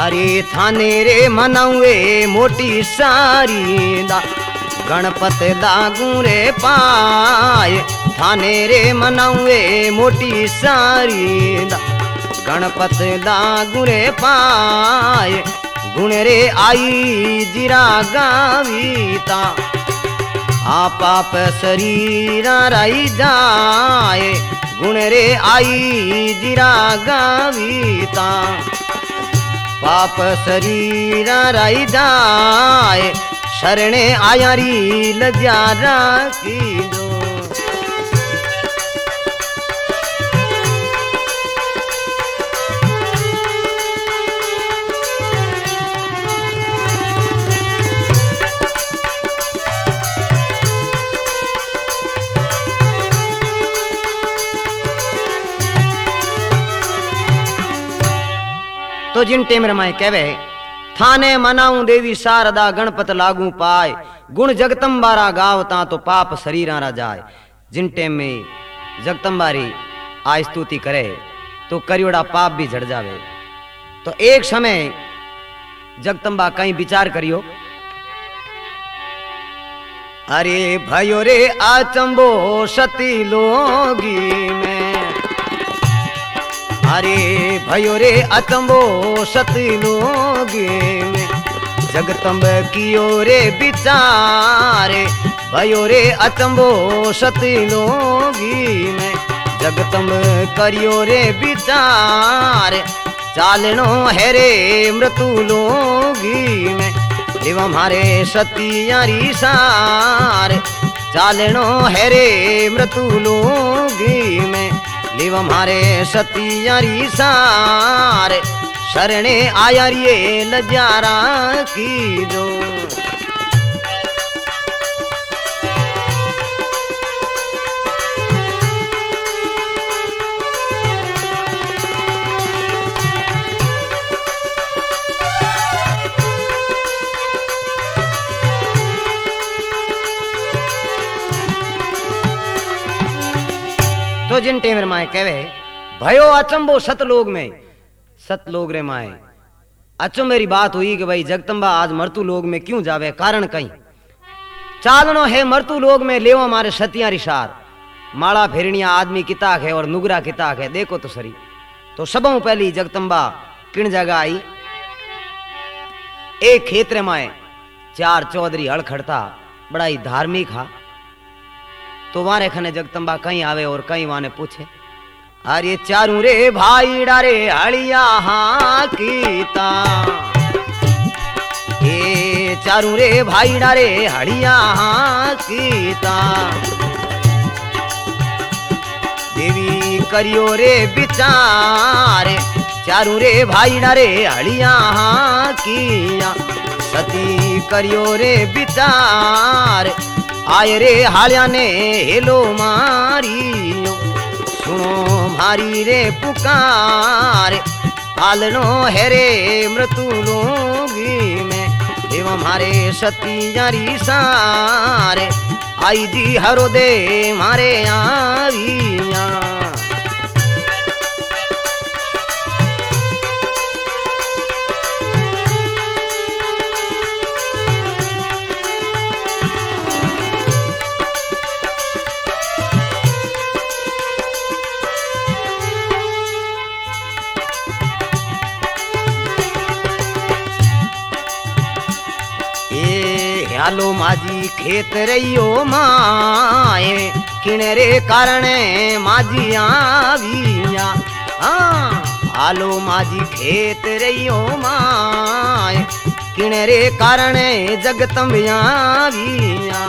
अरे थाने रे मनावे मोटी सारी दा गणपत दागू रे पाए थाने रे मनावे मोटी सारी दा गणपत दागू रे पाए गुण रे आई जिरा गावीता आप आप शरीर राई जाए गुण रे आई जिरा गावीता पाप शरीर राई जाए शरणे आयारी लज्जा राखी दो। तो जिन टेम रमाए कहवे थाने मनाऊं देवी शारदा गणपत लागू पाए गुण जगतम्बारा गावता तो पाप शरीरारा जाए। जिन टेम में जगतम्बारी आज स्तुति करे तो करियोड़ा पाप भी झड़ जावे। तो एक समय जगतम्बा कहीं विचार करियो अरे भयो रे आचंबो सती लोगी में अरे भयो रे अचंबो सती लोगी में जगतम्ब कियो रे विचारे भयो रे अचंबो सती लोगी में जगतम्ब करियो रे विचार चालनो है रे मृत्यु लोगी में एवं हमारे सतियारी सार चालनो है रे मृत्यु लोगी में लिव हमारे सतियारी सार शरणे आयारिये लजारा की दो। तो जिन टेमर माए कहवे भयो अचंबो सतलोग में सतलोग रे माए अचो मेरी बात हुई कि भाई जगतम्बा आज मृत्यु लोग में क्यों जावे कारण कहीं चालनो है मृत्यु लोग में लेवो हमारे सतिया रिशार माला फेरनिया आदमी किताक है और नुगरा किताक है देखो तो सरी। तो सबों पहली जगतम्बा किन जगह आई एक खेत रे माए चार चौधरी हड़ खड़ता बड़ा ही धार्मिक हा। तो वारे खने जगतम्बा कहीं आवे और कहीं वाने पूछे अरे चारू रे भाई डारे हड़िया हाँ कीता ए चारू रे भाई डारे हड़िया हाँ कीता देवी करियो रे विचार चारू रे भाई डारे हड़िया हाँ किया सती करियो रे विचार आय रे हालिया ने हेलो मारियो सुनो मारी रे पुकार पालनो है रे मृत्यु लोगी में एवं हमारे सतियारी सारे आई जी हरो दे मारे आविया। आलो माजी खेत रहियो माए किणरे कारण माजी आविया हाँ आलो माजी खेत रहियो माए किणरे कारण जगतम्ब आविया।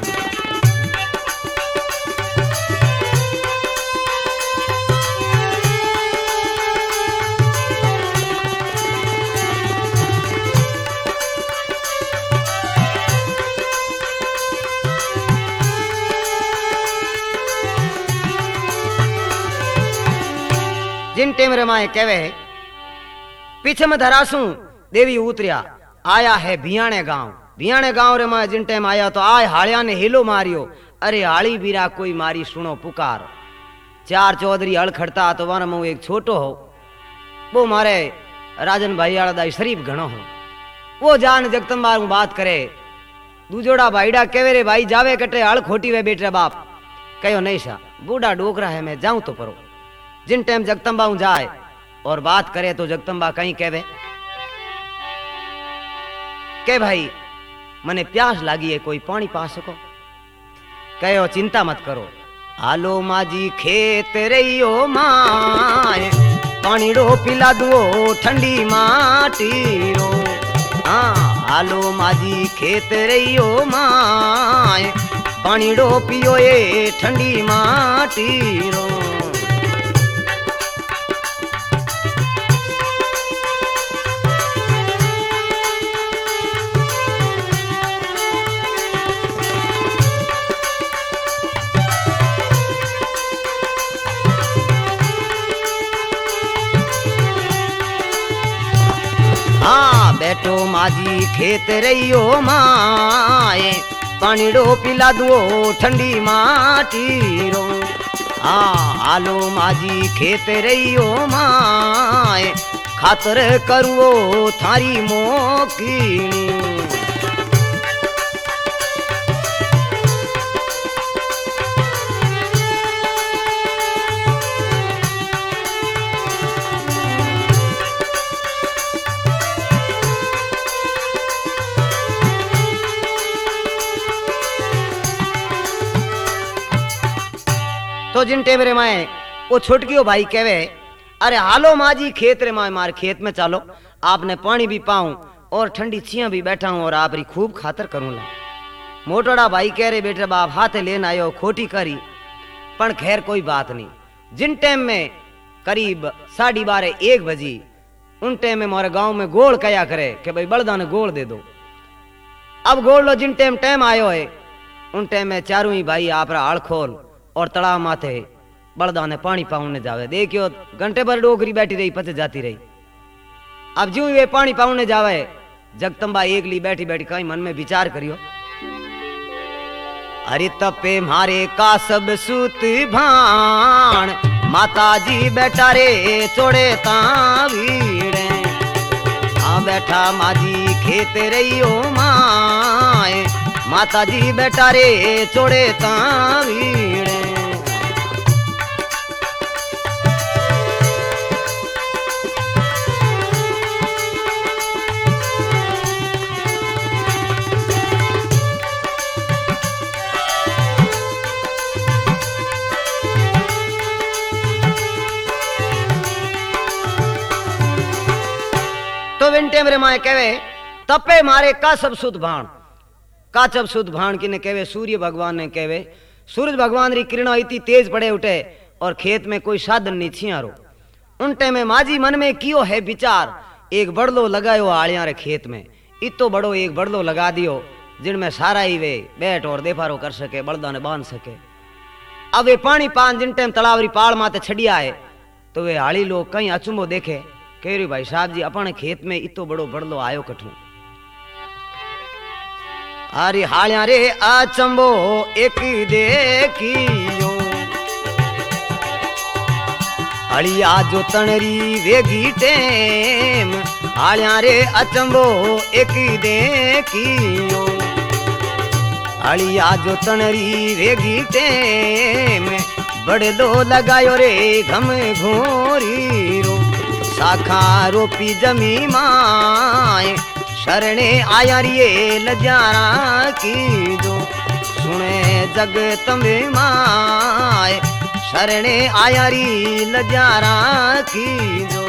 जिन टेम रमाए कहवे पीछे में धरासू देवी उतरिया आया है भियाणे गांव रे माए जिन टेम आया तो आय हालिया ने हिलो मारियो अरे हाली बीरा कोई मारी सुनो पुकार चार चौधरी हल खड़ता तो वन मुँह एक छोटो हो वो मारे राजन भाई आला दाई शरीफ घणो हो। वो जान जगदम्बा बात करे। दूजोड़ा भाईडा केवे रे भाई जावे कटे हल खोटी वे बेटे बाप कहो नहीं सा बूढ़ा डोकरा है मैं जाऊं तो परो। जिन टाइम जगदम्बा जाए और बात करे तो जगदम्बा कहीं कहवे के भाई मने प्यास लागी है कोई पानी पा सको। कहो चिंता मत करो आलो माजी खेत रहियो माए पानी रो पिला दो ठंडी माटी रो। हाँ आलो माजी खेत रहियो माए पानी रो पियो ये ठंडी माटी रो। हाँ बैठो माजी खेत रहियो माए पानी रो पिला दो ठंडी माटी रो। हाँ आलो माजी खेत रहियो माए खातर करो थारी मोकीनी। तो जिन टेबरे माए वो छुटकियो भाई कहवे अरे हालो माजी खेत रे माए मार खेत में चालो आपने पानी भी पाऊं और ठंडी छिया भी बैठा हूं और आप री खूब खातर करूंगा। मोटोड़ा भाई कह रहे बेटे बाप हाथे लेन आयो खोटी करी पण खैर कोई बात नहीं। जिन टाइम में करीब 12:30-1 बजी उन टाइम में हमारे गांव में गोल कया करे कि भाई बलदा ने गोल दे दो। अब गोल लो जिन टाइम टाइम आयो है उन टाइम में चारों ही भाई आप हल खोल और तलाव माथे बलदा ने पानी पाउने जावे। देखियो घंटे भर डोकरी बैठी रही पचे जाती रही। अब ज्यों वे पानी पाउने जावे जगदम्बा एकली बैठी बैठी कहीं मन में विचार करियो अरे तपे मारे का सब सूत भाण माता जी बैठा रे चोड़े तावीड़े। हाँ बैठा माजी खेत रहियो माए माता जी बैठा रे चोड़े तावीड़े। तो विंटे मेरे माए कहवे तपे मारे का सब सुध भाण का जब सुध भाण किने कहवे सूर्य भगवान ने कहवे सूरज भगवान री किरणा इतनी तेज पड़े उठे और खेत में कोई साधन नहीं छियारो। उन टाइम में माजी मन में कियो है विचार एक बड़लो लगायो आलिया रे खेत में इतो बड़ो एक बड़लो लगा दियो जिनमें सारा ही वे बैठ और देफारो कर सके बड़दा ने बांध सके। अब वे पानी पान जिन टाइम तलावरी पाड़ माते छड़िया है तो वे हाली लोग कहीं अचुंबो देखे कह रही भाई साहब जी अपने खेत में इतो बड़ो बड़लो आयो कठू। अरे हालिया रे अचंबो एक देखियो हलिया जो तणरी वेगी टेम हालिया रे अचंबो एक देखियो हलिया जो तणरी वेगी टेम बड़लो लगायो रे घम घोरी रो शाखा रोपी जमी माए शरणे आया रिये लजारा की जो सुने जग तमे माए शरणे आया री लजारा की जो।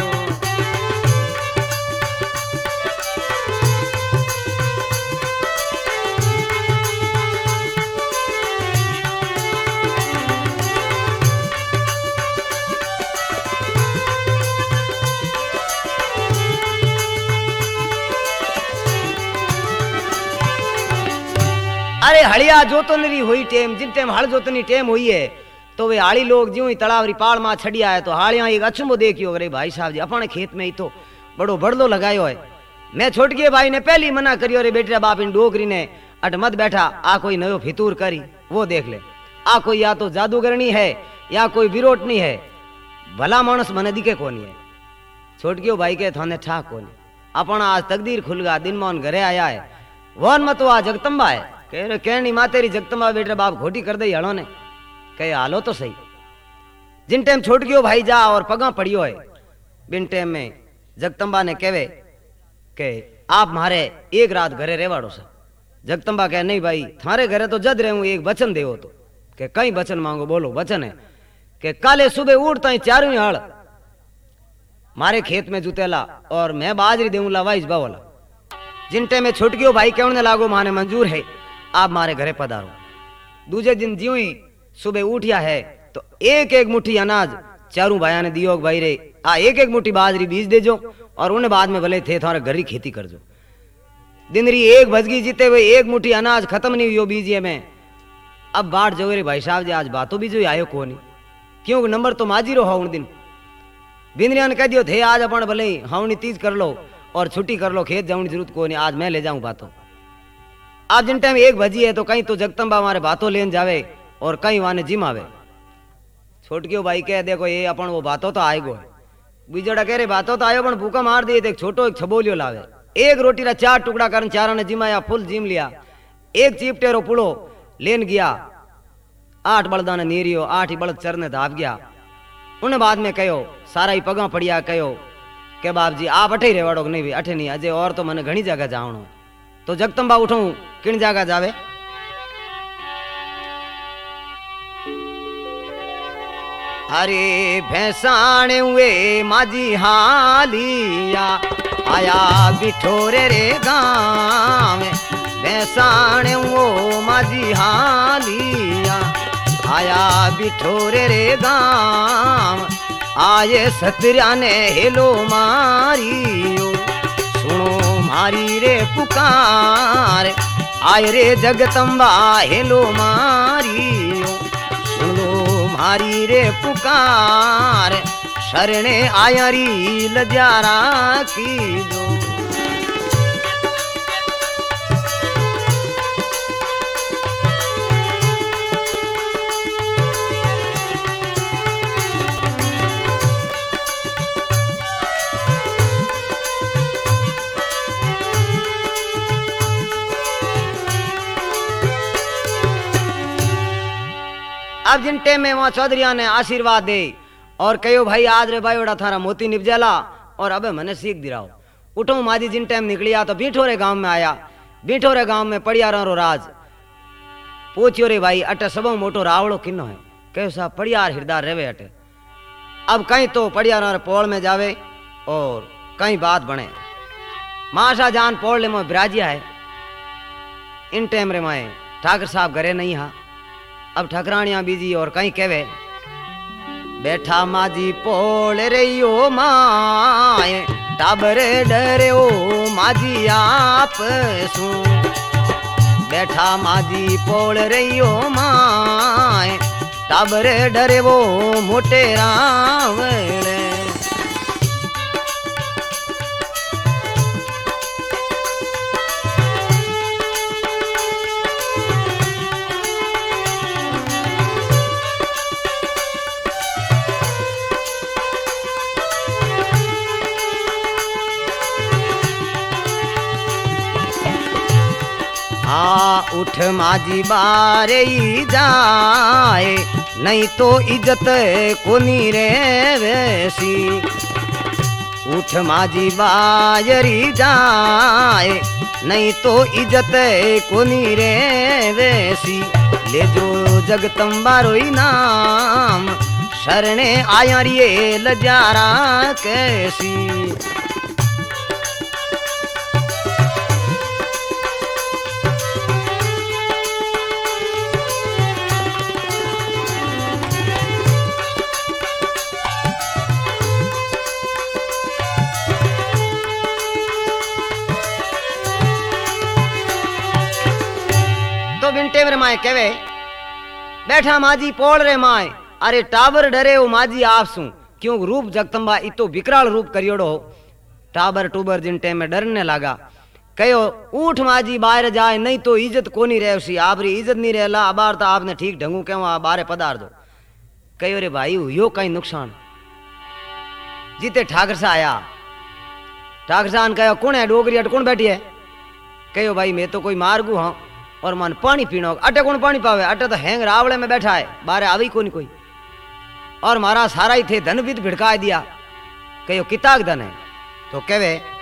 अरे हलिया जोतनरी हुई टेम जिन टेम हल जोतनी टेम हुई है तो वे हाली लोग ज्यों ही तलावरी पाड़ में छड़िया है तो हालिया एक अचंबो देखियो अरे भाई साहब जी अपने खेत में ही तो बड़ो बड़लो लगायो है। मैं छोटके भाई ने पहली मना करियो रे बेटे बाप इन डोकरी ने अट मत बैठा आ कोई नयो फितूर करी वो देख ले आ कोई या तो जादूगरनी है या कोई विरोटनी है भला मानस मने दिखे कोनी है। छोटकियो भाई के थाने ठा कोनी अपन आज तकदीर खुल गया दिन मोहन घरे आया है वन मत आ जगदम्बा है कह रहे कहनी माँ तेरी जगदम्बा बेटे बाप घोटी कर दे हड़ो ने कहे हालो तो सही जिन टाइम छोटकियो भाई जा और पगा पड़ियो है बिन टाइम में जगदम्बा ने कहवे के आप मारे एक रात घरे रेवाड़ो सा जगदम्बा कहे नहीं भाई थारे घरे तो जद रहूं एक वचन देवो तो के कई वचन मांगो बोलो वचन है के काले सुबह उठता ही चारों ही हड़ मारे खेत में जुतेला और मैं बाजरी देऊंला वाइस बावला जिन टाइम में छुटकियो भाई कहने लागो माने मंजूर है आप मारे घरे पधारो दूसरे दिन ज्यों ही सुबह उठिया है तो एक एक मुट्ठी अनाज चारों भाइया ने दियो भाई रे एक एक मुट्ठी बाजरी बीज दे जो और उन्हें बाद में भले थे थारे घर ही खेती कर जो दिन री एक भजगी जीते हुए एक मुट्ठी अनाज खत्म नहीं हुई बीजिए में अब बाट जो रे भाई साहब जी आज बातों भी जो आयो को नहीं क्यों नंबर तो माजी रो हो उन दिन बिंद्रिया ने कह दियो थे आज अपन भले हाउनी तीज कर लो और छुट्टी कर लो खेत जाऊनी जरूरत को नहीं आज मैं ले जाऊं बातों आज जिन टाइम एक बजी है तो कहीं तो जगदम्बा हमारे बातों लेन जावे और कहीं वाने जिम आवे छोटकियो भाई कह देखो ये अपन वो बातों तो आएगो है बीजड़ा कह रहे बातों तो आयो पण भूखा मार दिए एक छोटो एक छबोलियो लावे एक रोटी रा 4 टुकड़ा करन चारा ने जिमाया फुल जिम लिया एक चीपटेरो पुड़ो लेन गया 8 बलदा ने नीरियो 8 ही बलद चरने धाप गया उन्हें बाद में कहो सारा ही पगा पड़िया कहो के बाप जी आप अठे ही रेवाड़ो नहीं भी अठे नहीं अजय और तो मैंने घनी जगह जावणो तो जगदम्बा उठूं किन जगह जावे अरे भैंसाने हुए माजी हालिया आया बिठोरे रे गाँव भैंसाने वो माजी हालिया आया बिठोरे रे गाँव आये सतरिया ने हेलो मारियो सुनो मारी रे पुकार आय रे जगदम्बा हेलो मारियो सुनो मारी रे पुकार शरणे आयरी लजारा की जो अब जिन टेम में वहां चौधरिया ने आशीर्वाद दे और कहो भाई आज रे भाई बड़ा थारा मोती निपजेला और अबे मने सीख दिराओ उठो माजी जिन टाइम निकलिया तो बीठोरे गांव में आया बीठोरे गांव में पड़िया रो राज पूछियो रे भाई अटे सबो मोटो रावड़ो किन्नो है कहो साहब पड़ियार हिरदार रेवे अटे अब कहीं तो पड़ियार पोल में जावे और कहीं बात बने माशा जान पोल ले में बिराजिया है इन टाइम रे माए ठाकर साहब घरे नहीं हा अब ठकरानिया बीजी और कहीं कहवे बैठा माजी पोल रहियो माए टाबर डरे ओ माजी आप सू बैठा माजी पोल रहियो माए टाबर डरे वो मोटे रावण उठ माजी बारे ही जाए नहीं तो इज्जत कोनी रे वैसी उठ माजी बाजरी जाए नहीं तो इज्जत कोनी रे वैसी ले जो जगदम्बा रोई नाम शरणे आया रिये लजारा कैसी माए कहवे बैठा माजी पोल रे माए अरे टाबर डरे ओ माजी आपसू क्यों रूप जगदम्बा इतो विकराल रूप करियोड़ो टाबर टूबर जिन टेम में डरने लगा कहो उठ माजी बाहर जाए नहीं तो इज्जत कोनी रहसी आपरी इज्जत नहीं रहला अबार तो आपने ठीक ढंगू कहवा बारे पदार दो कहो रे भाई यो कहीं नुकसान जीते ठाकर सा आया। ठाकर साहब कहो कौन है डोगरी अट कौन बैठी है? कहो भाई मैं तो कोई मारगू हाँ और मन पानी पीना होगा। अटे कौन पानी पावे? अटे तो हैंग रावड़े में बैठा है, बाहर आवी कौन कोई। और मारा सारा ही थे धन विद भिड़का दिया। कहो किताक धन है? तो कहे